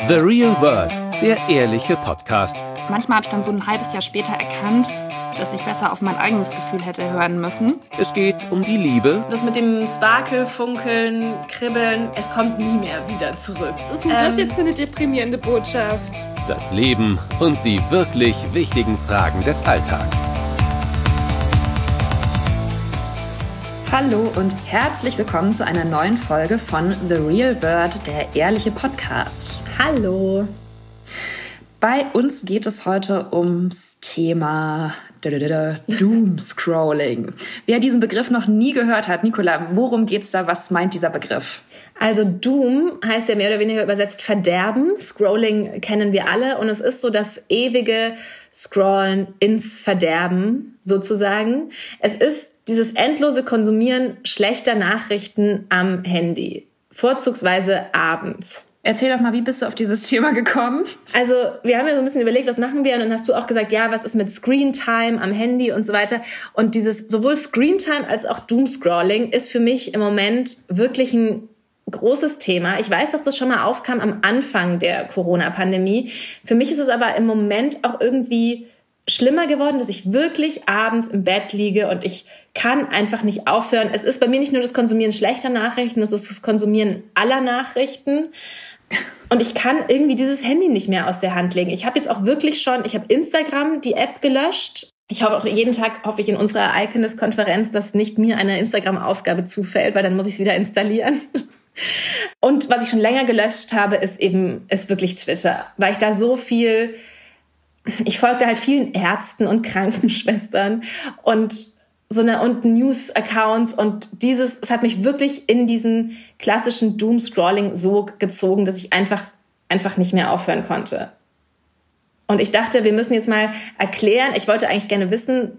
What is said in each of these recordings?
The Real World, der ehrliche Podcast. Manchmal habe ich dann so ein halbes Jahr später erkannt, dass ich besser auf mein eigenes Gefühl hätte hören müssen. Es geht um die Liebe. Das mit dem Sparkel, Funkeln, Kribbeln, es kommt nie mehr wieder zurück. Was ist denn das jetzt für eine deprimierende Botschaft? Das Leben und die wirklich wichtigen Fragen des Alltags. Hallo und herzlich willkommen zu einer neuen Folge von The Real World, der ehrliche Podcast. Hallo. Bei uns geht es heute ums Thema Doomscrolling. Wer diesen Begriff noch nie gehört hat, Nicola, worum geht's da? Was meint dieser Begriff? Also Doom heißt ja mehr oder weniger übersetzt Verderben. Scrolling kennen wir alle und es ist so das ewige Scrollen ins Verderben sozusagen. Es ist dieses endlose Konsumieren schlechter Nachrichten am Handy, vorzugsweise abends. Erzähl doch mal, wie bist du auf dieses Thema gekommen? Also wir haben ja so ein bisschen überlegt, was machen wir? Und dann hast du auch gesagt, ja, was ist mit Screentime am Handy und so weiter. Und dieses sowohl Screentime als auch Doomscrolling ist für mich im Moment wirklich ein großes Thema. Ich weiß, dass das schon mal aufkam am Anfang der Corona-Pandemie. Für mich ist es aber im Moment auch irgendwie schlimmer geworden, dass ich wirklich abends im Bett liege und ich kann einfach nicht aufhören. Es ist bei mir nicht nur das Konsumieren schlechter Nachrichten, es ist das Konsumieren aller Nachrichten. Und ich kann irgendwie dieses Handy nicht mehr aus der Hand legen. Ich habe jetzt auch wirklich schon, ich habe Instagram, die App gelöscht. Ich hoffe auch jeden Tag, hoffe ich in unserer iConness-Konferenz, dass nicht mir eine Instagram-Aufgabe zufällt, weil dann muss ich es wieder installieren. Und was ich schon länger gelöscht habe, ist wirklich Twitter, weil ich da so viel, ich folgte halt vielen Ärzten und Krankenschwestern und News-Accounts und es hat mich wirklich in diesen klassischen Doom-Scrolling-Sog gezogen, dass ich einfach nicht mehr aufhören konnte. Und ich dachte, wir müssen jetzt mal erklären, ich wollte eigentlich gerne wissen,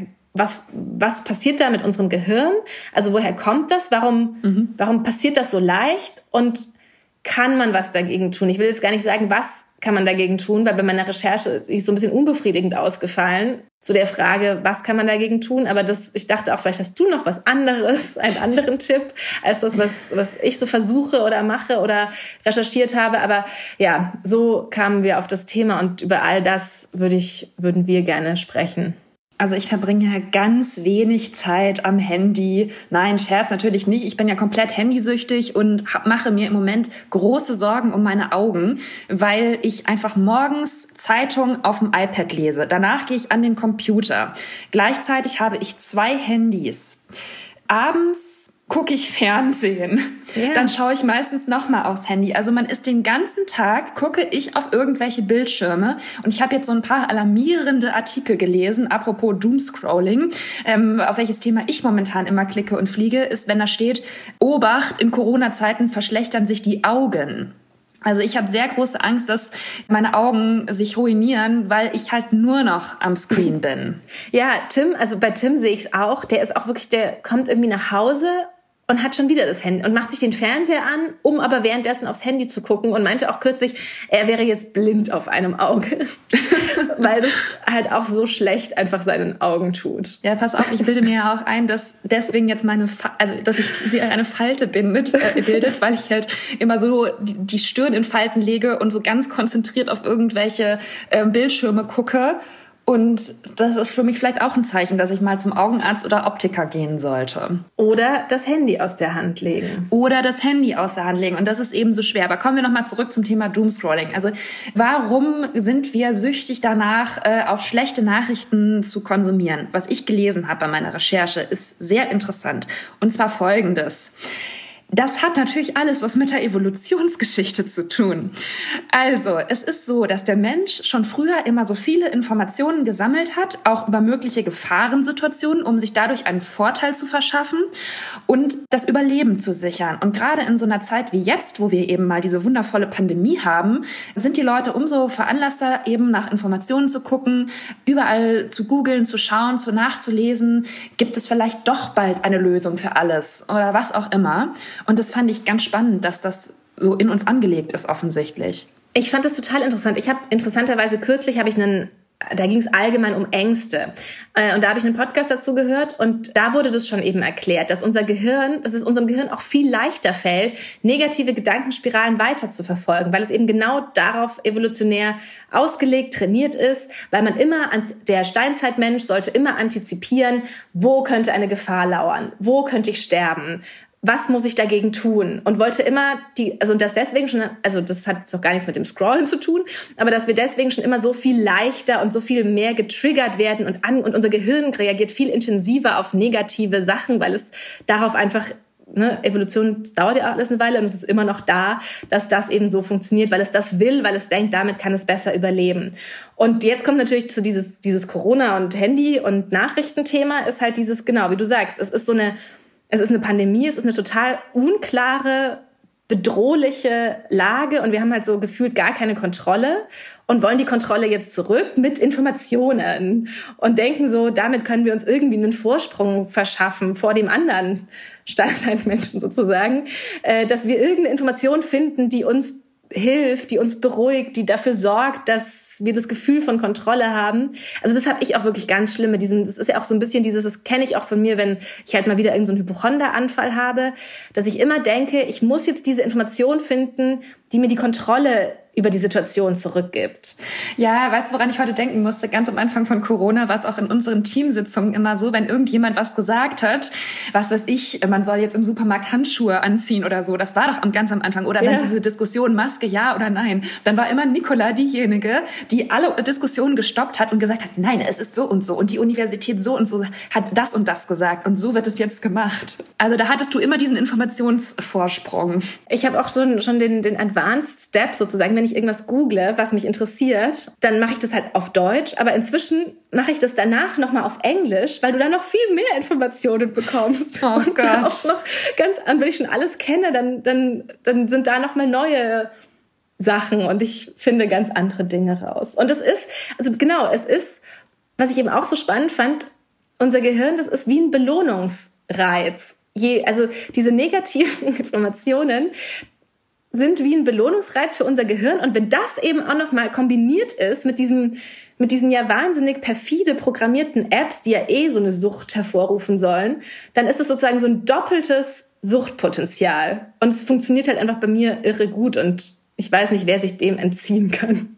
was passiert da mit unserem Gehirn? Also woher kommt das? Warum passiert das so leicht? Und kann man was dagegen tun? Ich will jetzt gar nicht sagen, was kann man dagegen tun, weil bei meiner Recherche ist so ein bisschen unbefriedigend ausgefallen zu der Frage, was kann man dagegen tun? Aber ich dachte auch, vielleicht hast du noch was anderes, einen anderen Tipp, als das, was ich so versuche oder mache oder recherchiert habe. Aber ja, so kamen wir auf das Thema und über all das würden wir gerne sprechen. Also ich verbringe ja ganz wenig Zeit am Handy. Nein, Scherz natürlich nicht. Ich bin ja komplett handysüchtig und mache mir im Moment große Sorgen um meine Augen, weil ich einfach morgens Zeitung auf dem iPad lese. Danach gehe ich an den Computer. Gleichzeitig habe ich 2 Handys. Abends gucke ich Fernsehen. Yeah. Dann schaue ich meistens nochmal aufs Handy. Also man ist den ganzen Tag, gucke ich auf irgendwelche Bildschirme. Und ich habe jetzt so ein paar alarmierende Artikel gelesen, apropos Doomscrolling. Auf welches Thema ich momentan immer klicke und fliege, ist, wenn da steht, Obacht, in Corona-Zeiten verschlechtern sich die Augen. Also ich habe sehr große Angst, dass meine Augen sich ruinieren, weil ich halt nur noch am Screen bin. Ja, Tim, also bei Tim sehe ich es auch. Der ist auch wirklich, der kommt irgendwie nach Hause und hat schon wieder das Handy und macht sich den Fernseher an, um aber währenddessen aufs Handy zu gucken und meinte auch kürzlich, er wäre jetzt blind auf einem Auge, weil das halt auch so schlecht einfach seinen Augen tut. Ja, pass auf, ich bilde mir ja auch ein, dass deswegen jetzt dass sie eine Falte bildet, weil ich halt immer so die Stirn in Falten lege und so ganz konzentriert auf irgendwelche Bildschirme gucke. Und das ist für mich vielleicht auch ein Zeichen, dass ich mal zum Augenarzt oder Optiker gehen sollte. Oder das Handy aus der Hand legen. Und das ist eben so schwer. Aber kommen wir nochmal zurück zum Thema Doomscrolling. Also warum sind wir süchtig danach, auch schlechte Nachrichten zu konsumieren? Was ich gelesen habe bei meiner Recherche, ist sehr interessant. Und zwar Folgendes. Das hat natürlich alles was mit der Evolutionsgeschichte zu tun. Also, es ist so, dass der Mensch schon früher immer so viele Informationen gesammelt hat, auch über mögliche Gefahrensituationen, um sich dadurch einen Vorteil zu verschaffen und das Überleben zu sichern. Und gerade in so einer Zeit wie jetzt, wo wir eben mal diese wundervolle Pandemie haben, sind die Leute umso veranlasster, eben nach Informationen zu gucken, überall zu googeln, zu schauen, nachzulesen. Gibt es vielleicht doch bald eine Lösung für alles oder was auch immer? Und das fand ich ganz spannend, dass das so in uns angelegt ist offensichtlich. Ich fand das total interessant. Interessanterweise kürzlich habe ich einen da ging es allgemein um Ängste. Und da habe ich einen Podcast dazu gehört und da wurde das schon eben erklärt, dass dass es unserem Gehirn auch viel leichter fällt, negative Gedankenspiralen weiter zu verfolgen, weil es eben genau darauf evolutionär ausgelegt, trainiert ist, weil der Steinzeitmensch sollte immer antizipieren, wo könnte eine Gefahr lauern, wo könnte ich sterben, was muss ich dagegen tun? Und wollte immer das deswegen schon, das hat doch gar nichts mit dem Scrollen zu tun, aber dass wir deswegen schon immer so viel leichter und so viel mehr getriggert werden und unser Gehirn reagiert viel intensiver auf negative Sachen, weil es darauf einfach, Evolution dauert ja alles eine Weile und es ist immer noch da, dass das eben so funktioniert, weil es das will, weil es denkt, damit kann es besser überleben. Und jetzt kommt natürlich zu dieses Corona- und Handy- und Nachrichtenthema ist halt dieses, genau, wie du sagst, es ist eine Pandemie, es ist eine total unklare, bedrohliche Lage und wir haben halt so gefühlt gar keine Kontrolle und wollen die Kontrolle jetzt zurück mit Informationen und denken so, damit können wir uns irgendwie einen Vorsprung verschaffen vor dem anderen Steinzeitmenschen sozusagen, dass wir irgendeine Information finden, die uns hilft, die uns beruhigt, die dafür sorgt, dass wir das Gefühl von Kontrolle haben. Also das habe ich auch wirklich ganz schlimm mit das ist ja auch so ein bisschen das kenne ich auch von mir, wenn ich halt mal wieder irgendeinen Hypochonderanfall habe, dass ich immer denke, ich muss jetzt diese Information finden, die mir die Kontrolle über die Situation zurückgibt. Ja, weißt du, woran ich heute denken musste? Ganz am Anfang von Corona war es auch in unseren Teamsitzungen immer so, wenn irgendjemand was gesagt hat, was weiß ich, man soll jetzt im Supermarkt Handschuhe anziehen oder so, das war doch ganz am Anfang. Oder wenn diese Diskussion Maske ja oder nein, dann war immer Nicola diejenige, die alle Diskussionen gestoppt hat und gesagt hat, nein, es ist so und die Universität so und so hat das und das gesagt und so wird es jetzt gemacht. Also da hattest du immer diesen Informationsvorsprung. Ich habe auch schon den Advanced Step sozusagen, wenn ich irgendwas google, was mich interessiert, dann mache ich das halt auf Deutsch, aber inzwischen mache ich das danach nochmal auf Englisch, weil du da noch viel mehr Informationen bekommst. Oh und Gott. Auch noch wenn ich schon alles kenne, dann sind da nochmal neue Sachen und ich finde ganz andere Dinge raus. Und es ist, was ich eben auch so spannend fand, unser Gehirn, das ist wie ein Belohnungsreiz. Also diese negativen Informationen sind wie ein Belohnungsreiz für unser Gehirn. Und wenn das eben auch noch mal kombiniert ist mit diesen ja wahnsinnig perfide programmierten Apps, die ja so eine Sucht hervorrufen sollen, dann ist es sozusagen so ein doppeltes Suchtpotenzial. Und es funktioniert halt einfach bei mir irre gut. Und ich weiß nicht, wer sich dem entziehen kann.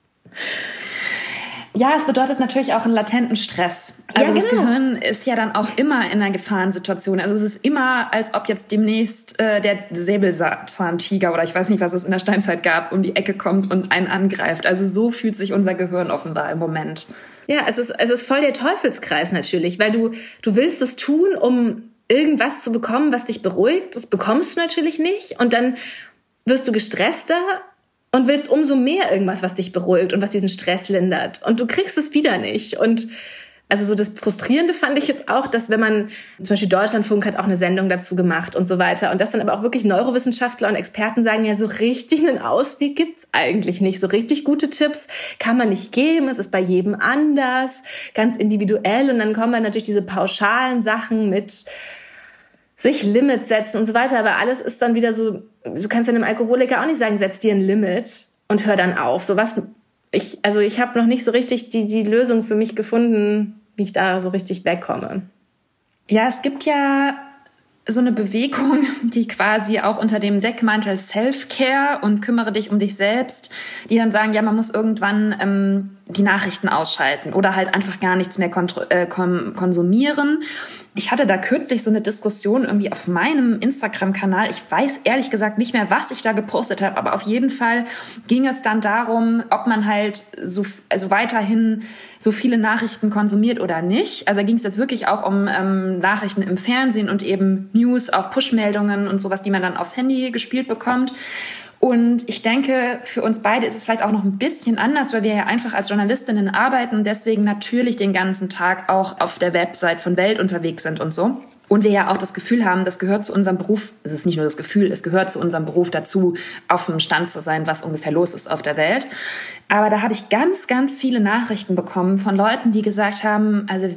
Ja, es bedeutet natürlich auch einen latenten Stress. Also das Gehirn ist ja dann auch immer in einer Gefahrensituation. Also es ist immer, als ob jetzt demnächst der Säbelzahntiger oder ich weiß nicht, was es in der Steinzeit gab, um die Ecke kommt und einen angreift. Also so fühlt sich unser Gehirn offenbar im Moment. Ja, es ist voll der Teufelskreis natürlich, weil du willst es tun, um irgendwas zu bekommen, was dich beruhigt. Das bekommst du natürlich nicht und dann wirst du gestresster und willst umso mehr irgendwas, was dich beruhigt und was diesen Stress lindert. Und du kriegst es wieder nicht. Und also so das Frustrierende fand ich jetzt auch, dass wenn man, zum Beispiel Deutschlandfunk hat auch eine Sendung dazu gemacht und so weiter. Und dass dann aber auch wirklich Neurowissenschaftler und Experten sagen, ja, so richtig einen Ausweg gibt's eigentlich nicht. So richtig gute Tipps kann man nicht geben. Es ist bei jedem anders, ganz individuell. Und dann kommen dann natürlich diese pauschalen Sachen mit sich Limits setzen und so weiter. Aber alles ist dann wieder so, du kannst einem Alkoholiker auch nicht sagen, setz dir ein Limit und hör dann auf. Ich habe noch nicht so richtig die Lösung für mich gefunden, wie ich da so richtig wegkomme. Ja, es gibt ja so eine Bewegung, die quasi auch unter dem Deckmantel Self-Care und kümmere dich um dich selbst, die dann sagen, ja, man muss irgendwann die Nachrichten ausschalten oder halt einfach gar nichts mehr konsumieren. Ich hatte da kürzlich so eine Diskussion irgendwie auf meinem Instagram-Kanal. Ich weiß ehrlich gesagt nicht mehr, was ich da gepostet habe, aber auf jeden Fall ging es dann darum, ob man halt weiterhin so viele Nachrichten konsumiert oder nicht. Also da ging es jetzt wirklich auch um Nachrichten im Fernsehen und eben News, auch Push-Meldungen und sowas, die man dann aufs Handy gespielt bekommt. Und ich denke, für uns beide ist es vielleicht auch noch ein bisschen anders, weil wir ja einfach als Journalistinnen arbeiten und deswegen natürlich den ganzen Tag auch auf der Website von Welt unterwegs sind und so. Und wir ja auch das Gefühl haben, das gehört zu unserem Beruf, es ist nicht nur das Gefühl, es gehört zu unserem Beruf dazu, auf dem Stand zu sein, was ungefähr los ist auf der Welt. Aber da habe ich ganz, ganz viele Nachrichten bekommen von Leuten, die gesagt haben, also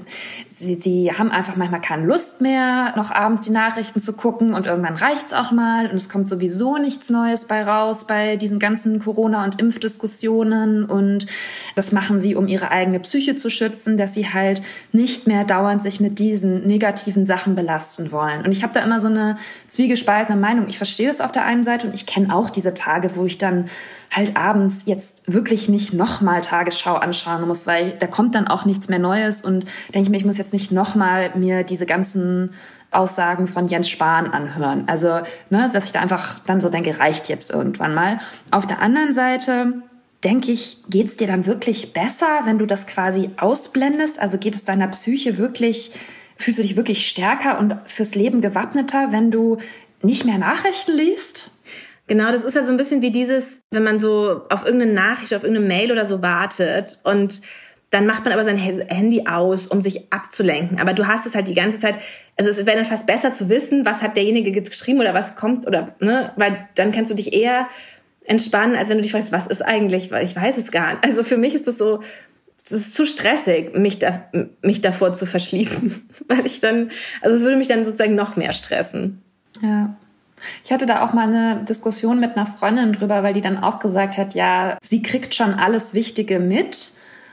sie haben einfach manchmal keine Lust mehr, noch abends die Nachrichten zu gucken und irgendwann reicht's auch mal und es kommt sowieso nichts Neues bei raus bei diesen ganzen Corona- und Impfdiskussionen und das machen sie, um ihre eigene Psyche zu schützen, dass sie halt nicht mehr dauernd sich mit diesen negativen Sachen belasten wollen. Und ich habe da immer so eine zwiegespaltene Meinung. Ich verstehe das auf der einen Seite und ich kenne auch diese Tage, wo ich dann halt abends jetzt wirklich nicht nochmal Tagesschau anschauen muss, weil da kommt dann auch nichts mehr Neues und denke ich mir, ich muss jetzt nicht nochmal mir diese ganzen Aussagen von Jens Spahn anhören. Also, dass ich da einfach dann so denke, reicht jetzt irgendwann mal. Auf der anderen Seite denke ich, geht's dir dann wirklich besser, wenn du das quasi ausblendest? Also geht es deiner Psyche wirklich, fühlst du dich wirklich stärker und fürs Leben gewappneter, wenn du nicht mehr Nachrichten liest? Genau, das ist halt so ein bisschen wie dieses, wenn man so auf irgendeine Nachricht, auf irgendeine Mail oder so wartet und dann macht man aber sein Handy aus, um sich abzulenken. Aber du hast es halt die ganze Zeit, also es wäre dann fast besser zu wissen, was hat derjenige jetzt geschrieben oder was kommt oder, weil dann kannst du dich eher entspannen, als wenn du dich fragst, was ist eigentlich, weil ich weiß es gar nicht. Also für mich ist das so, es ist zu stressig, mich davor zu verschließen, weil ich dann, also es würde mich dann sozusagen noch mehr stressen. Ja. Ich hatte da auch mal eine Diskussion mit einer Freundin drüber, weil die dann auch gesagt hat, ja, sie kriegt schon alles Wichtige mit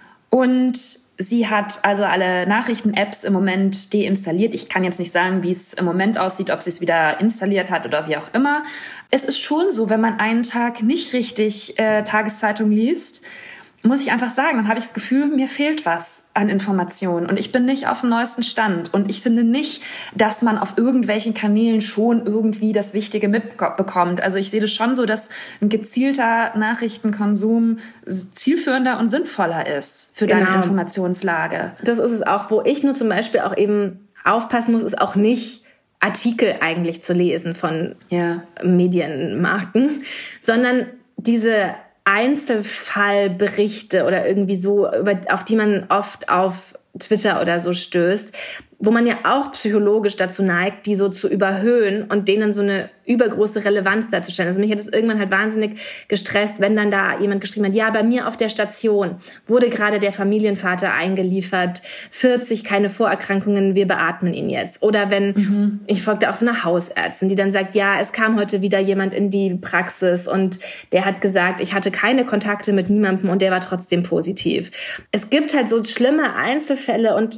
und sie hat also alle Nachrichten-Apps im Moment deinstalliert. Ich kann jetzt nicht sagen, wie es im Moment aussieht, ob sie es wieder installiert hat oder wie auch immer. Es ist schon so, wenn man einen Tag nicht richtig Tageszeitung liest, muss ich einfach sagen, dann habe ich das Gefühl, mir fehlt was an Informationen und ich bin nicht auf dem neuesten Stand. Und ich finde nicht, dass man auf irgendwelchen Kanälen schon irgendwie das Wichtige mitbekommt. Also ich sehe das schon so, dass ein gezielter Nachrichtenkonsum zielführender und sinnvoller ist für deine Informationslage. Das ist es auch, wo ich nur zum Beispiel auch eben aufpassen muss, ist auch nicht Artikel eigentlich zu lesen von Medienmarken, sondern diese Einzelfallberichte oder irgendwie so, auf die man oft auf Twitter oder so stößt, wo man ja auch psychologisch dazu neigt, die so zu überhöhen und denen so eine übergroße Relevanz darzustellen. Also mich hat es irgendwann halt wahnsinnig gestresst, wenn dann da jemand geschrieben hat, ja, bei mir auf der Station wurde gerade der Familienvater eingeliefert, 40, keine Vorerkrankungen, wir beatmen ihn jetzt. Oder wenn, ich folgte auch so einer Hausärztin, die dann sagt, ja, es kam heute wieder jemand in die Praxis und der hat gesagt, ich hatte keine Kontakte mit niemandem und der war trotzdem positiv. Es gibt halt so schlimme Einzelfälle und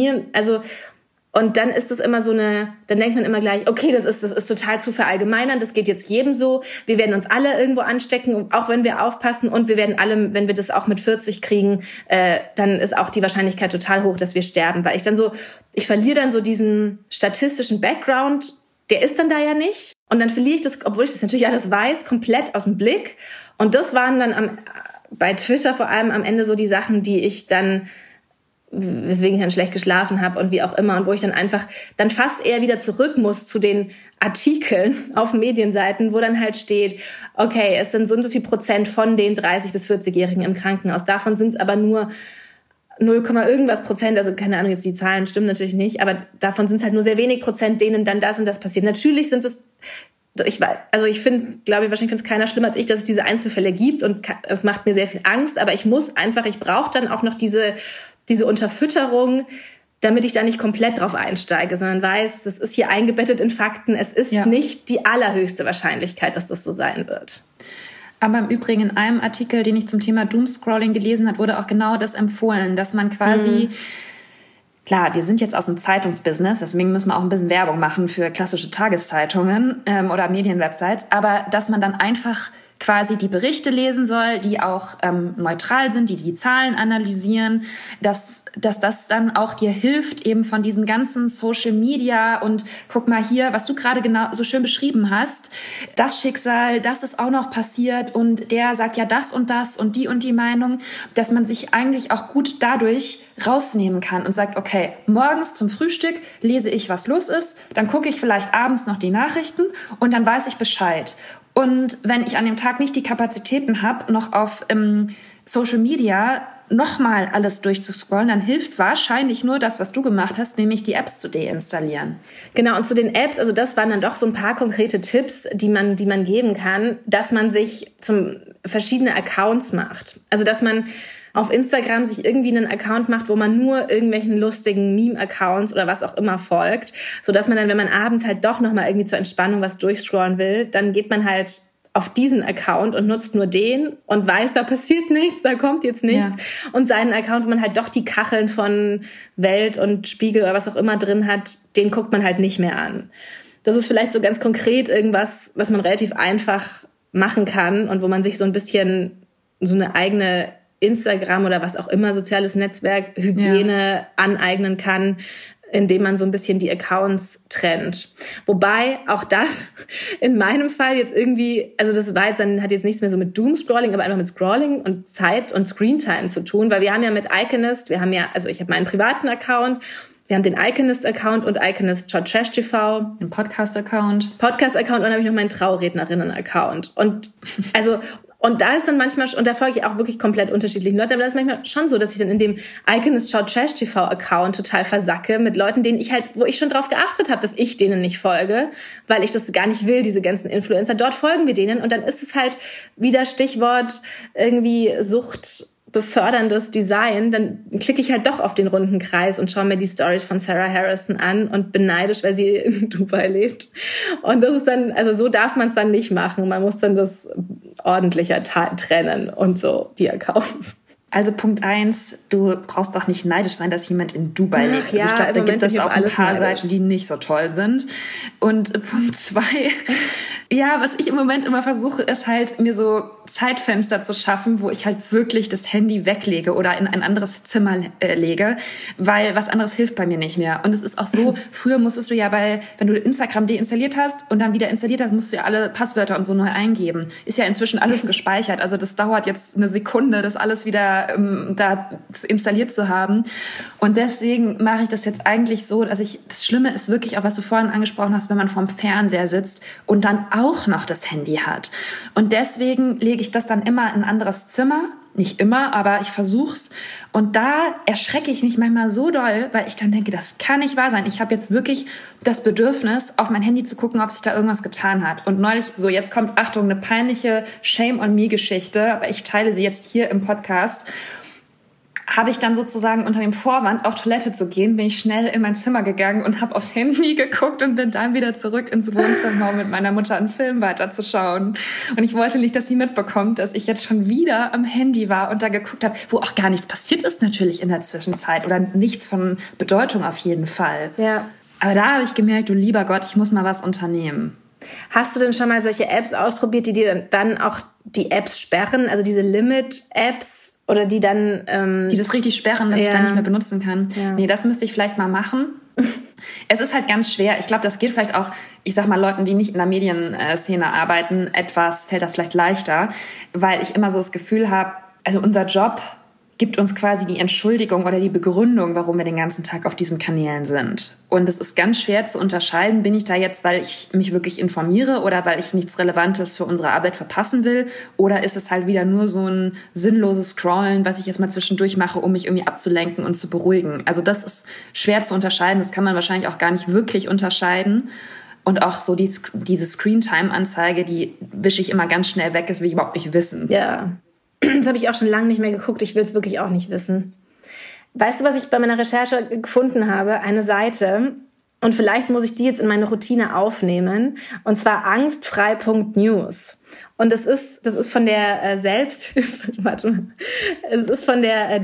dann ist es immer so dann denkt man immer gleich, okay, das ist total zu verallgemeinern, das geht jetzt jedem so, wir werden uns alle irgendwo anstecken, auch wenn wir aufpassen und wir werden alle, wenn wir das auch mit 40 kriegen, dann ist auch die Wahrscheinlichkeit total hoch, dass wir sterben, weil ich verliere dann so diesen statistischen Background, der ist dann da ja nicht und dann verliere ich das, obwohl ich das natürlich alles weiß, komplett aus dem Blick und das waren dann bei Twitter vor allem am Ende so die Sachen, die ich dann weswegen ich dann schlecht geschlafen habe und wie auch immer und wo ich dann einfach dann fast eher wieder zurück muss zu den Artikeln auf Medienseiten, wo dann halt steht, okay, es sind so und so viel Prozent von den 30- bis 40-Jährigen im Krankenhaus. Davon sind es aber nur 0, irgendwas Prozent, also keine Ahnung, jetzt die Zahlen stimmen natürlich nicht, aber davon sind es halt nur sehr wenig Prozent, denen dann das und das passiert. Natürlich sind es wahrscheinlich findet es keiner schlimmer als ich, dass es diese Einzelfälle gibt und es macht mir sehr viel Angst, aber ich brauche dann auch noch diese Unterfütterung, damit ich da nicht komplett drauf einsteige, sondern weiß, das ist hier eingebettet in Fakten. Es ist nicht die allerhöchste Wahrscheinlichkeit, dass das so sein wird. Aber im Übrigen in einem Artikel, den ich zum Thema Doomscrolling gelesen habe, wurde auch genau das empfohlen, dass man quasi, klar, wir sind jetzt aus dem Zeitungsbusiness, deswegen müssen wir auch ein bisschen Werbung machen für klassische Tageszeitungen oder Medienwebsites, aber dass man dann einfach quasi die Berichte lesen soll, die auch neutral sind, die Zahlen analysieren, dass das dann auch dir hilft, eben von diesem ganzen Social Media und guck mal hier, was du gerade genau so schön beschrieben hast, das Schicksal, das ist auch noch passiert und der sagt ja das und die Meinung, dass man sich eigentlich auch gut dadurch rausnehmen kann und sagt, okay, morgens zum Frühstück lese ich, was los ist, dann gucke ich vielleicht abends noch die Nachrichten und dann weiß ich Bescheid. Und wenn ich an dem Tag nicht die Kapazitäten habe, noch auf Social Media nochmal alles durchzuscrollen, dann hilft wahrscheinlich nur das, was du gemacht hast, nämlich die Apps zu deinstallieren. Genau, und zu den Apps, also das waren dann doch so ein paar konkrete Tipps, die man geben kann, dass man sich verschiedene Accounts macht. Also dass man auf Instagram sich irgendwie einen Account macht, wo man nur irgendwelchen lustigen Meme-Accounts oder was auch immer folgt, sodass man dann, wenn man abends halt doch nochmal irgendwie zur Entspannung was durchscrollen will, dann geht man halt auf diesen Account und nutzt nur den und weiß, da passiert nichts, da kommt jetzt nichts. Ja. Und seinen Account, wo man halt doch die Kacheln von Welt und Spiegel oder was auch immer drin hat, den guckt man halt nicht mehr an. Das ist vielleicht so ganz konkret irgendwas, was man relativ einfach machen kann und wo man sich so ein bisschen so eine eigene Instagram oder was auch immer, soziales Netzwerk, Hygiene aneignen kann, indem man so ein bisschen die Accounts trennt. Wobei auch das in meinem Fall jetzt irgendwie, also das war jetzt dann, hat jetzt nichts mehr so mit Doomscrolling, aber einfach mit Scrolling und Zeit und Screentime zu tun, weil wir haben ja mit Iconist, also ich habe meinen privaten Account, wir haben den Iconist-Account und Iconist Trash TV. Den Podcast-Account. Und dann habe ich noch meinen Traurednerinnen-Account. Und da ist dann manchmal, und da folge ich auch wirklich komplett unterschiedlichen Leuten, aber das ist manchmal schon so, dass ich dann in dem Iconist Trash TV Account total versacke mit Leuten, wo ich schon drauf geachtet habe, dass ich denen nicht folge, weil ich das gar nicht will, diese ganzen Influencer. Dort folgen wir denen und dann ist es halt wieder Stichwort irgendwie suchtbeförderndes Design, dann klicke ich halt doch auf den runden Kreis und schaue mir die Stories von Sarah Harrison an und bin neidisch, weil sie in Dubai lebt. Und das ist dann, also so darf man es dann nicht machen. Man muss dann das ordentlicher trennen und so, die Accounts. Also Punkt 1, du brauchst doch nicht neidisch sein, dass jemand in Dubai lebt. Also ich glaube, da gibt es auch ein paar Seiten, die nicht so toll sind. Und Punkt 2, ja, was ich im Moment immer versuche, ist halt, mir so Zeitfenster zu schaffen, wo ich halt wirklich das Handy weglege oder in ein anderes Zimmer lege, weil was anderes hilft bei mir nicht mehr. Und es ist auch so, früher musstest du ja wenn du Instagram deinstalliert hast und dann wieder installiert hast, musst du ja alle Passwörter und so neu eingeben. Ist ja inzwischen alles gespeichert. Also das dauert jetzt eine Sekunde, das alles wieder da installiert zu haben. Und deswegen mache ich das jetzt eigentlich so, dass das Schlimme ist wirklich auch, was du vorhin angesprochen hast, wenn man vorm Fernseher sitzt und dann auch noch das Handy hat. Und deswegen lege ich das dann immer in ein anderes Zimmer. Nicht immer, aber ich versuch's. Und da erschrecke ich mich manchmal so doll, weil ich dann denke, das kann nicht wahr sein. Ich habe jetzt wirklich das Bedürfnis, auf mein Handy zu gucken, ob sich da irgendwas getan hat. Und neulich, so jetzt kommt, Achtung, eine peinliche Shame-on-Me-Geschichte, aber ich teile sie jetzt hier im Podcast. Habe ich dann sozusagen unter dem Vorwand, auf Toilette zu gehen, bin ich schnell in mein Zimmer gegangen und habe aufs Handy geguckt und bin dann wieder zurück ins Wohnzimmer, um mit meiner Mutter einen Film weiterzuschauen. Und ich wollte nicht, dass sie mitbekommt, dass ich jetzt schon wieder am Handy war und da geguckt habe, wo auch gar nichts passiert ist natürlich in der Zwischenzeit oder nichts von Bedeutung auf jeden Fall. Ja. Aber da habe ich gemerkt, du lieber Gott, ich muss mal was unternehmen. Hast du denn schon mal solche Apps ausprobiert, die dir dann auch die Apps sperren, also diese Limit-Apps? Oder die dann... die das richtig sperren, dass ich dann nicht mehr benutzen kann. Ja. Nee, das müsste ich vielleicht mal machen. Es ist halt ganz schwer. Ich glaube, das geht vielleicht auch, ich sag mal, Leuten, die nicht in der Medienszene arbeiten, fällt das vielleicht leichter, weil ich immer so das Gefühl habe, also unser Job gibt uns quasi die Entschuldigung oder die Begründung, warum wir den ganzen Tag auf diesen Kanälen sind. Und es ist ganz schwer zu unterscheiden, bin ich da jetzt, weil ich mich wirklich informiere oder weil ich nichts Relevantes für unsere Arbeit verpassen will, oder ist es halt wieder nur so ein sinnloses Scrollen, was ich jetzt mal zwischendurch mache, um mich irgendwie abzulenken und zu beruhigen. Also das ist schwer zu unterscheiden, das kann man wahrscheinlich auch gar nicht wirklich unterscheiden. Und auch so diese Screentime-Anzeige, die wische ich immer ganz schnell weg, das will ich überhaupt nicht wissen. Ja. Das habe ich auch schon lange nicht mehr geguckt. Ich will es wirklich auch nicht wissen. Weißt du, was ich bei meiner Recherche gefunden habe? Eine Seite. Und vielleicht muss ich die jetzt in meine Routine aufnehmen. Und zwar angstfrei.news. Und das ist von der Selbsthilfe, es ist von der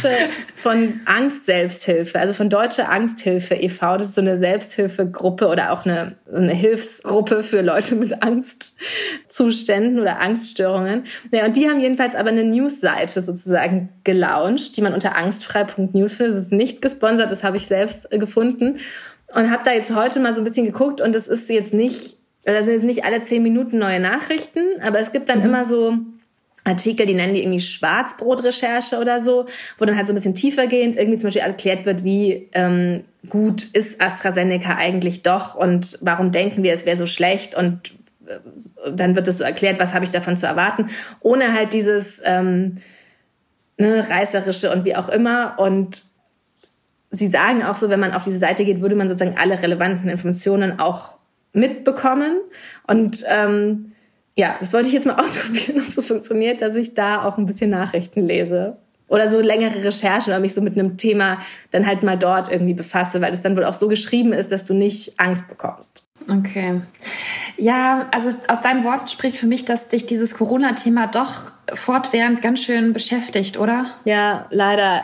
von Angst-Selbsthilfe, also von Deutsche Angsthilfe e.V. Das ist so eine Selbsthilfegruppe oder auch eine Hilfsgruppe für Leute mit Angstzuständen oder Angststörungen. Ja, und die haben jedenfalls aber eine Newsseite sozusagen gelauncht, die man unter angstfrei.news findet. Das ist nicht gesponsert, das habe ich selbst gefunden. Und habe da jetzt heute mal so ein bisschen geguckt und das ist jetzt nicht, da sind jetzt nicht alle 10 Minuten neue Nachrichten, aber es gibt dann immer so Artikel, die nennen die irgendwie Schwarzbrot-Recherche oder so, wo dann halt so ein bisschen tiefergehend irgendwie zum Beispiel erklärt wird, wie gut ist AstraZeneca eigentlich doch und warum denken wir, es wäre so schlecht, und dann wird das so erklärt, was habe ich davon zu erwarten, ohne halt dieses reißerische und wie auch immer. Und sie sagen auch so, wenn man auf diese Seite geht, würde man sozusagen alle relevanten Informationen auch mitbekommen. Und das wollte ich jetzt mal ausprobieren, ob das funktioniert, dass ich da auch ein bisschen Nachrichten lese. Oder so längere Recherchen oder mich so mit einem Thema dann halt mal dort irgendwie befasse, weil es dann wohl auch so geschrieben ist, dass du nicht Angst bekommst. Okay. Ja, also aus deinen Worten spricht für mich, dass dich dieses Corona-Thema doch fortwährend ganz schön beschäftigt, oder? Ja, leider.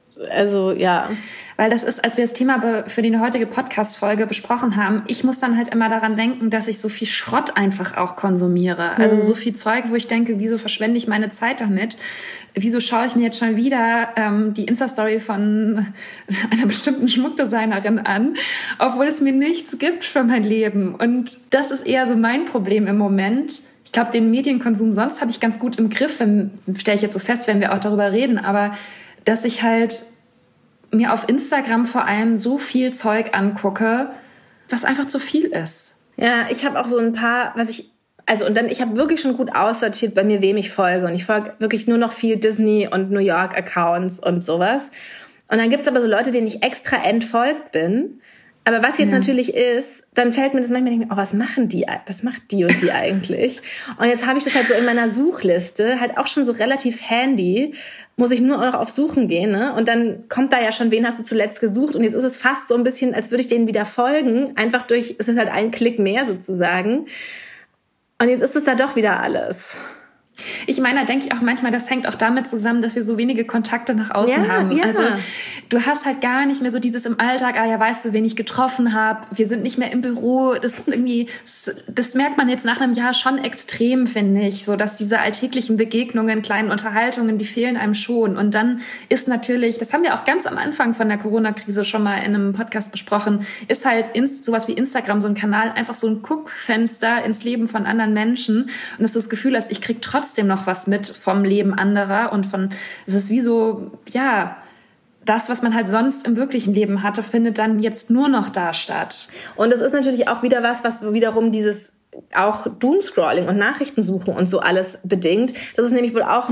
Also, ja. Weil das ist, als wir das Thema für die heutige Podcast-Folge besprochen haben, ich muss dann halt immer daran denken, dass ich so viel Schrott einfach auch konsumiere. Also so viel Zeug, wo ich denke, wieso verschwende ich meine Zeit damit? Wieso schaue ich mir jetzt schon wieder die Insta-Story von einer bestimmten Schmuckdesignerin an, obwohl es mir nichts gibt für mein Leben? Und das ist eher so mein Problem im Moment. Ich glaube, den Medienkonsum sonst habe ich ganz gut im Griff, stelle ich jetzt so fest, wenn wir auch darüber reden, aber dass ich halt mir auf Instagram vor allem so viel Zeug angucke, was einfach zu viel ist. Ja, ich habe auch so ein paar, ich habe wirklich schon gut aussortiert bei mir, wem ich folge. Und ich folge wirklich nur noch viel Disney- und New York-Accounts und sowas. Und dann gibt's aber so Leute, denen ich extra entfolgt bin. Aber was jetzt natürlich ist, dann fällt mir das manchmal, denke ich mir, was macht die und die eigentlich? Und jetzt habe ich das halt so in meiner Suchliste, halt auch schon so relativ handy, muss ich nur noch auf Suchen gehen, ne? Und dann kommt da ja schon, wen hast du zuletzt gesucht? Und jetzt ist es fast so ein bisschen, als würde ich denen wieder folgen, einfach durch, es ist halt ein Klick mehr sozusagen. Und jetzt ist es da doch wieder alles. Ich meine, da denke ich auch manchmal, das hängt auch damit zusammen, dass wir so wenige Kontakte nach außen haben. Ja. Also du hast halt gar nicht mehr so dieses im Alltag, weißt du, wen ich getroffen habe, wir sind nicht mehr im Büro. Das ist irgendwie, das merkt man jetzt nach einem Jahr schon extrem, finde ich, so dass diese alltäglichen Begegnungen, kleinen Unterhaltungen, die fehlen einem schon. Und dann ist natürlich, das haben wir auch ganz am Anfang von der Corona-Krise schon mal in einem Podcast besprochen, ist halt sowas wie Instagram, so ein Kanal, einfach so ein Guckfenster ins Leben von anderen Menschen. Und dass du das Gefühl hast, ich krieg trotzdem noch was mit vom Leben anderer und es ist wie so, das, was man halt sonst im wirklichen Leben hatte, findet dann jetzt nur noch da statt. Und es ist natürlich auch wieder was wiederum dieses auch Doomscrolling und Nachrichtensuchen und so alles bedingt. Das ist nämlich wohl auch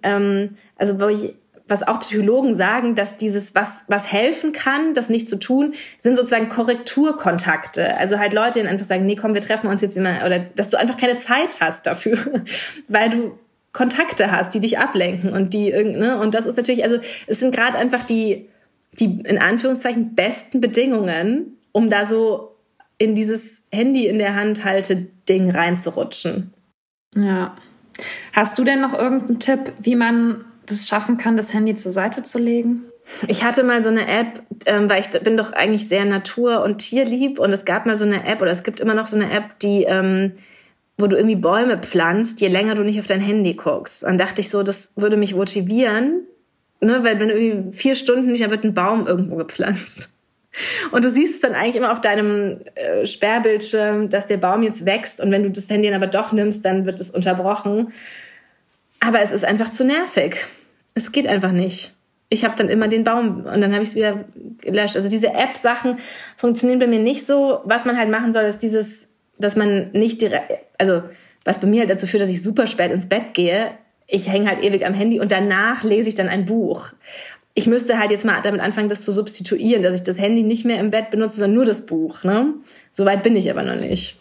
was auch Psychologen sagen, dass dieses, was helfen kann, das nicht zu tun, sind sozusagen Korrekturkontakte. Also halt Leute, die einfach sagen, nee, komm, wir treffen uns jetzt oder dass du einfach keine Zeit hast dafür, weil du Kontakte hast, die dich ablenken und und das ist natürlich, also es sind gerade einfach die in Anführungszeichen besten Bedingungen, um da so in dieses Handy in der Hand halte Ding reinzurutschen. Ja. Hast du denn noch irgendeinen Tipp, wie man das schaffen kann, das Handy zur Seite zu legen? Ich hatte mal so eine App, weil ich bin doch eigentlich sehr natur- und tierlieb und es gab mal so eine App oder es gibt immer noch so eine App, die wo du irgendwie Bäume pflanzt, je länger du nicht auf dein Handy guckst. Dann dachte ich so, das würde mich motivieren, ne, weil wenn du irgendwie 4 Stunden nicht, dann wird ein Baum irgendwo gepflanzt. Und du siehst es dann eigentlich immer auf deinem Sperrbildschirm, dass der Baum jetzt wächst und wenn du das Handy dann aber doch nimmst, dann wird es unterbrochen. Aber es ist einfach zu nervig. Es geht einfach nicht. Ich habe dann immer den Baum und dann habe ich es wieder gelöscht. Also diese App-Sachen funktionieren bei mir nicht so. Was man halt machen soll, ist dieses, dass man nicht direkt, also was bei mir halt dazu führt, dass ich super spät ins Bett gehe. Ich hänge halt ewig am Handy und danach lese ich dann ein Buch. Ich müsste halt jetzt mal damit anfangen, das zu substituieren, dass ich das Handy nicht mehr im Bett benutze, sondern nur das Buch. Ne? So weit bin ich aber noch nicht.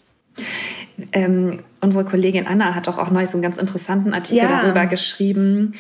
Unsere Kollegin Anna hat doch auch neulich so einen ganz interessanten Artikel darüber geschrieben.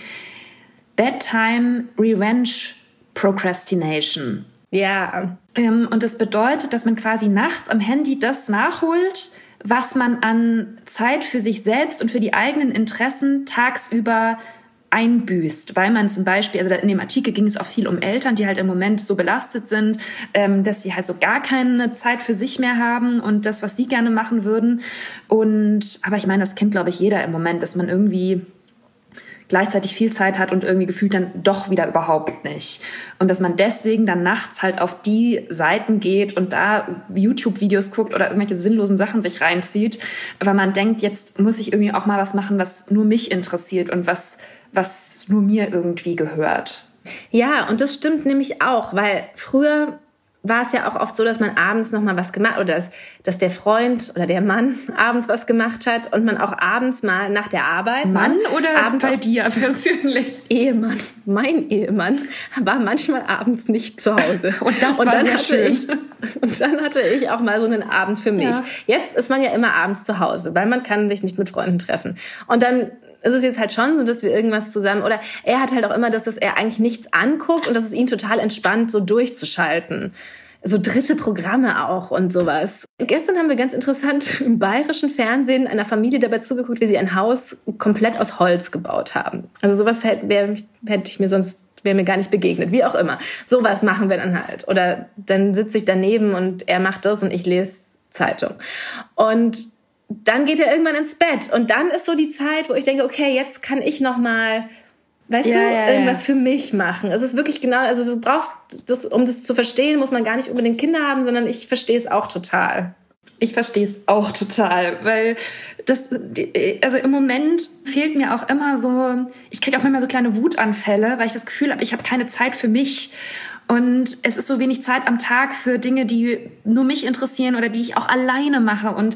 Bedtime Revenge Procrastination. Ja. Und das bedeutet, dass man quasi nachts am Handy das nachholt, was man an Zeit für sich selbst und für die eigenen Interessen tagsüber einbüßt, weil man zum Beispiel, also in dem Artikel ging es auch viel um Eltern, die halt im Moment so belastet sind, dass sie halt so gar keine Zeit für sich mehr haben und das, was sie gerne machen würden. Aber ich meine, das kennt, glaube ich, jeder im Moment, dass man irgendwie gleichzeitig viel Zeit hat und irgendwie gefühlt dann doch wieder überhaupt nicht. Und dass man deswegen dann nachts halt auf die Seiten geht und da YouTube-Videos guckt oder irgendwelche sinnlosen Sachen sich reinzieht, weil man denkt, jetzt muss ich irgendwie auch mal was machen, was nur mich interessiert und was nur mir irgendwie gehört. Ja, und das stimmt nämlich auch, weil früher war es ja auch oft so, dass man abends noch mal was gemacht oder dass der Freund oder der Mann abends was gemacht hat und man auch abends mal nach der Arbeit... Mann oder abends bei dir persönlich? Ehemann. Mein Ehemann war manchmal abends nicht zu Hause. Und das war sehr schön. Und dann hatte ich auch mal so einen Abend für mich. Ja. Jetzt ist man ja immer abends zu Hause, weil man kann sich nicht mit Freunden treffen. Und dann ist es jetzt halt schon so, dass wir irgendwas zusammen... Oder er hat halt auch immer, dass er eigentlich nichts anguckt und dass es ihn total entspannt, so durchzuschalten. So dritte Programme auch und sowas. Gestern haben wir ganz interessant im bayerischen Fernsehen einer Familie dabei zugeguckt, wie sie ein Haus komplett aus Holz gebaut haben. Also sowas wäre mir gar nicht begegnet. Wie auch immer. Sowas machen wir dann halt. Oder dann sitze ich daneben und er macht das und ich lese Zeitung. Und dann geht er irgendwann ins Bett. Und dann ist so die Zeit, wo ich denke, okay, jetzt kann ich noch mal, irgendwas für mich machen. Es ist wirklich genau, also du brauchst das, um das zu verstehen, muss man gar nicht unbedingt Kinder haben, sondern ich verstehe es auch total. Ich verstehe es auch total, weil also im Moment fehlt mir auch immer so, ich kriege auch manchmal so kleine Wutanfälle, weil ich das Gefühl habe, ich habe keine Zeit für mich. Und es ist so wenig Zeit am Tag für Dinge, die nur mich interessieren oder die ich auch alleine mache. Und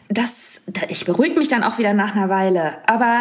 ich beruhige mich dann auch wieder nach einer Weile. Aber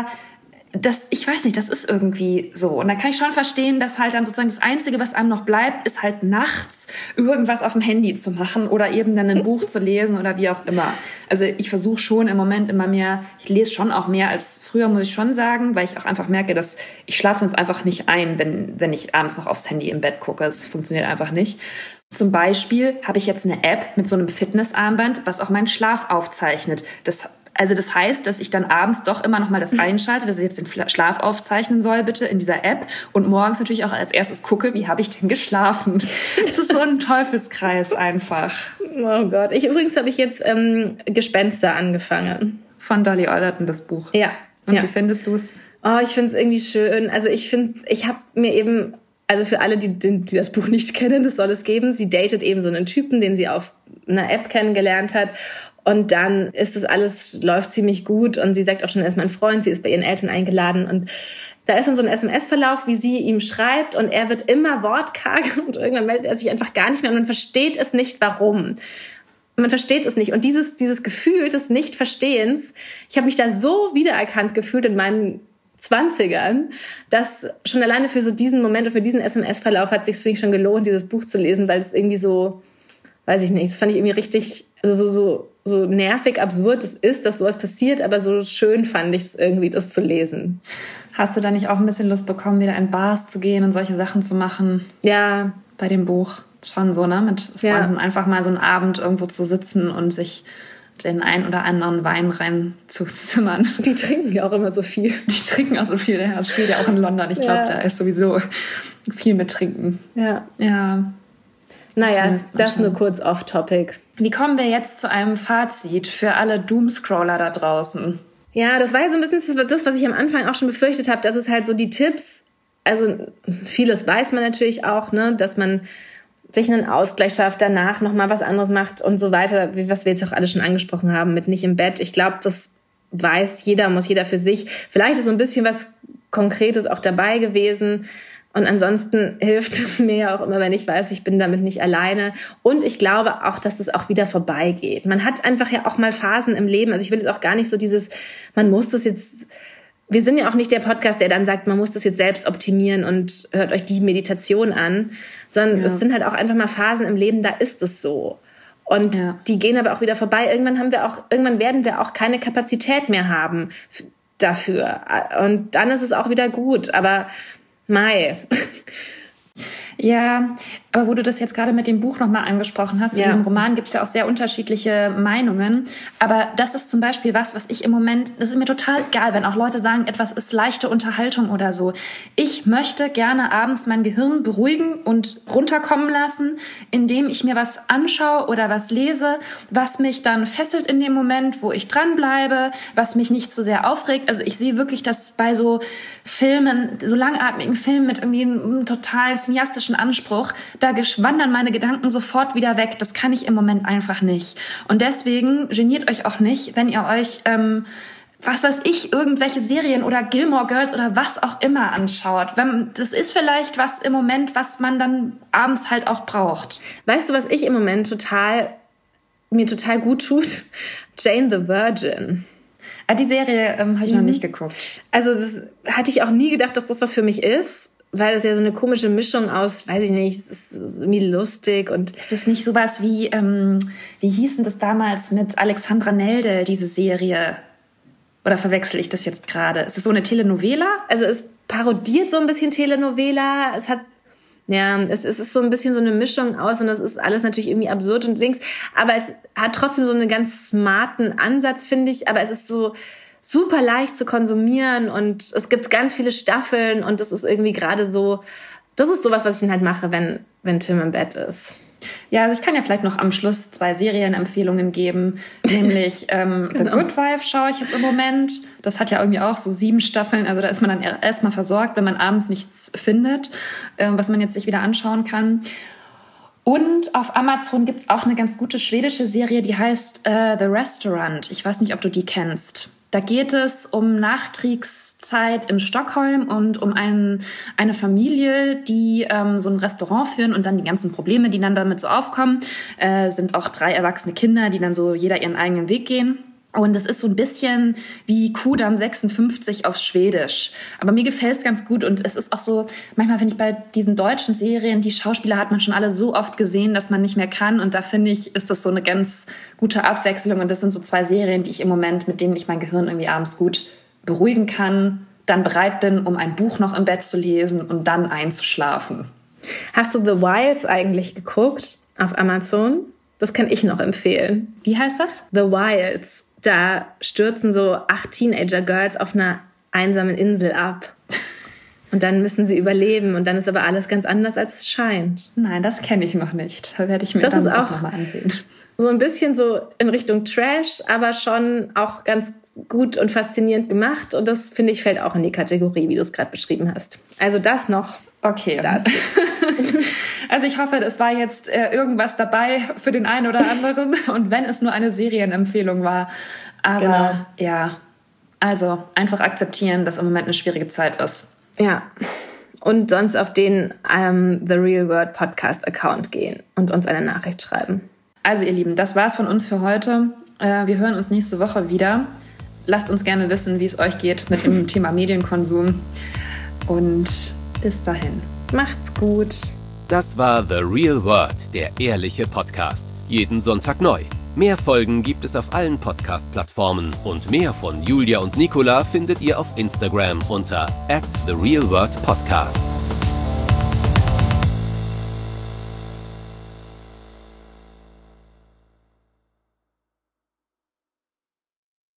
ich weiß nicht, das ist irgendwie so. Und da kann ich schon verstehen, dass halt dann sozusagen das Einzige, was einem noch bleibt, ist halt nachts irgendwas auf dem Handy zu machen oder eben dann ein Buch zu lesen oder wie auch immer. Also ich versuche schon im Moment immer mehr, ich lese schon auch mehr als früher, muss ich schon sagen, weil ich auch einfach merke, dass ich schlafe sonst einfach nicht ein, wenn ich abends noch aufs Handy im Bett gucke. Es funktioniert einfach nicht. Zum Beispiel habe ich jetzt eine App mit so einem Fitnessarmband, was auch meinen Schlaf aufzeichnet. Das heißt, dass ich dann abends doch immer noch mal das einschalte, dass ich jetzt den Schlaf aufzeichnen soll, bitte, in dieser App. Und morgens natürlich auch als erstes gucke, wie habe ich denn geschlafen? Das ist so ein Teufelskreis einfach. Oh Gott. Übrigens habe ich jetzt Gespenster angefangen. Von Dolly Alderton, das Buch. Ja. Und wie findest du es? Oh, ich finde es irgendwie schön. Also ich habe mir eben... Also für alle, die das Buch nicht kennen, das soll es geben. Sie datet eben so einen Typen, den sie auf einer App kennengelernt hat. Und dann ist das alles, läuft ziemlich gut. Und sie sagt auch schon, er ist mein Freund, sie ist bei ihren Eltern eingeladen. Und da ist dann so ein SMS-Verlauf, wie sie ihm schreibt. Und er wird immer wortkarger und irgendwann meldet er sich einfach gar nicht mehr. Und man versteht es nicht, warum. Man versteht es nicht. Und dieses Gefühl des Nicht-Verstehens, ich habe mich da so wiedererkannt gefühlt in meinen 20ern, dass schon alleine für so diesen Moment und für diesen SMS-Verlauf hat es sich schon gelohnt, dieses Buch zu lesen, weil es irgendwie so, weiß ich nicht, das fand ich irgendwie richtig, also so nervig, absurd es ist, dass sowas passiert, aber so schön fand ich es irgendwie, das zu lesen. Hast du da nicht auch ein bisschen Lust bekommen, wieder in Bars zu gehen und solche Sachen zu machen? Ja. Bei dem Buch schon so, ne? Mit Freunden einfach mal so einen Abend irgendwo zu sitzen und sich den ein oder anderen Wein rein zu zimmern. Die trinken ja auch immer so viel. Das spielt ja auch in London. Ich glaube, da ist sowieso viel mit Trinken. Ja. Naja, das nur kurz off-topic. Wie kommen wir jetzt zu einem Fazit für alle Doomscroller da draußen? Ja, das war ja so ein bisschen das, was ich am Anfang auch schon befürchtet habe, dass es halt so die Tipps, also vieles weiß man natürlich auch, ne, dass man sich einen Ausgleich schafft, danach nochmal was anderes macht und so weiter, was wir jetzt auch alle schon angesprochen haben, mit nicht im Bett. Ich glaube, das weiß jeder, muss jeder für sich. Vielleicht ist so ein bisschen was Konkretes auch dabei gewesen. Und ansonsten hilft mir ja auch immer, wenn ich weiß, ich bin damit nicht alleine. Und ich glaube auch, dass das auch wieder vorbeigeht. Man hat einfach ja auch mal Phasen im Leben. Also ich will jetzt auch gar nicht so man muss das jetzt... Wir sind ja auch nicht der Podcast, der dann sagt, man muss das jetzt selbst optimieren und hört euch die Meditation an, sondern es sind halt auch einfach mal Phasen im Leben, da ist es so. Und die gehen aber auch wieder vorbei. Irgendwann werden wir auch keine Kapazität mehr haben dafür. Und dann ist es auch wieder gut. Aber Ja, aber wo du das jetzt gerade mit dem Buch nochmal angesprochen hast, im Roman gibt es ja auch sehr unterschiedliche Meinungen, aber das ist zum Beispiel was ich im Moment, das ist mir total egal, wenn auch Leute sagen, etwas ist leichte Unterhaltung oder so. Ich möchte gerne abends mein Gehirn beruhigen und runterkommen lassen, indem ich mir was anschaue oder was lese, was mich dann fesselt in dem Moment, wo ich dranbleibe, was mich nicht zu sehr aufregt. Also ich sehe wirklich, dass bei so Filmen, so langatmigen Filmen mit irgendwie einem total cineastischen Anspruch, da wandern meine Gedanken sofort wieder weg. Das kann ich im Moment einfach nicht. Und deswegen geniert euch auch nicht, wenn ihr euch was weiß ich, irgendwelche Serien oder Gilmore Girls oder was auch immer anschaut. Das ist vielleicht was im Moment, was man dann abends halt auch braucht. Weißt du, was ich im Moment mir total gut tut? Jane the Virgin. Die Serie habe ich noch nicht geguckt. Also das hatte ich auch nie gedacht, dass das was für mich ist, weil das ja so eine komische Mischung aus, weiß ich nicht, es ist irgendwie lustig und... Ist das nicht sowas wie hieß denn das damals mit Alexandra Nelde, diese Serie? Oder verwechsel ich das jetzt gerade? Ist es so eine Telenovela? Also es parodiert so ein bisschen Telenovela, es ist so ein bisschen so eine Mischung aus und das ist alles natürlich irgendwie absurd und Dings, aber es hat trotzdem so einen ganz smarten Ansatz, finde ich, aber es ist so super leicht zu konsumieren und es gibt ganz viele Staffeln und das ist irgendwie gerade so, das ist sowas, was ich dann halt mache, wenn Tim im Bett ist. Ja, also ich kann ja vielleicht noch am Schluss 2 Serienempfehlungen geben, nämlich The Good Wife schaue ich jetzt im Moment. Das hat ja irgendwie auch so 7 Staffeln, also da ist man dann erstmal versorgt, wenn man abends nichts findet, was man jetzt sich wieder anschauen kann. Und auf Amazon gibt's auch eine ganz gute schwedische Serie, die heißt The Restaurant. Ich weiß nicht, ob du die kennst. Da geht es um Nachkriegszeit in Stockholm und um eine Familie, die so ein Restaurant führen und dann die ganzen Probleme, die dann damit so aufkommen, sind auch 3 erwachsene Kinder, die dann so jeder ihren eigenen Weg gehen. Und es ist so ein bisschen wie Kudam 56 auf Schwedisch. Aber mir gefällt es ganz gut. Und es ist auch so, manchmal finde ich bei diesen deutschen Serien, die Schauspieler hat man schon alle so oft gesehen, dass man nicht mehr kann. Und da finde ich, ist das so eine ganz gute Abwechslung. Und das sind so 2 Serien, die ich im Moment, mit denen ich mein Gehirn irgendwie abends gut beruhigen kann, dann bereit bin, um ein Buch noch im Bett zu lesen und dann einzuschlafen. Hast du The Wilds eigentlich geguckt auf Amazon? Das kann ich noch empfehlen. Wie heißt das? The Wilds. Da stürzen so 8 Teenager-Girls auf einer einsamen Insel ab. Und dann müssen sie überleben. Und dann ist aber alles ganz anders, als es scheint. Nein, das kenne ich noch nicht. Da werde ich mir das auch nochmal ansehen. So ein bisschen so in Richtung Trash, aber schon auch ganz gut und faszinierend gemacht. Und das, finde ich, fällt auch in die Kategorie, wie du es gerade beschrieben hast. Also das noch. Okay. Dazu. Also ich hoffe, es war jetzt irgendwas dabei für den einen oder anderen. Und wenn es nur eine Serienempfehlung war. Aber genau. Ja, also einfach akzeptieren, dass im Moment eine schwierige Zeit ist. Ja, und sonst auf den The Real World Podcast Account gehen und uns eine Nachricht schreiben. Also ihr Lieben, das war's von uns für heute. Wir hören uns nächste Woche wieder. Lasst uns gerne wissen, wie es euch geht mit dem Thema Medienkonsum. Und bis dahin. Macht's gut. Das war The Real World, der ehrliche Podcast. Jeden Sonntag neu. Mehr Folgen gibt es auf allen Podcast-Plattformen und mehr von Julia und Nicola findet ihr auf Instagram unter @TheRealWorldPodcast.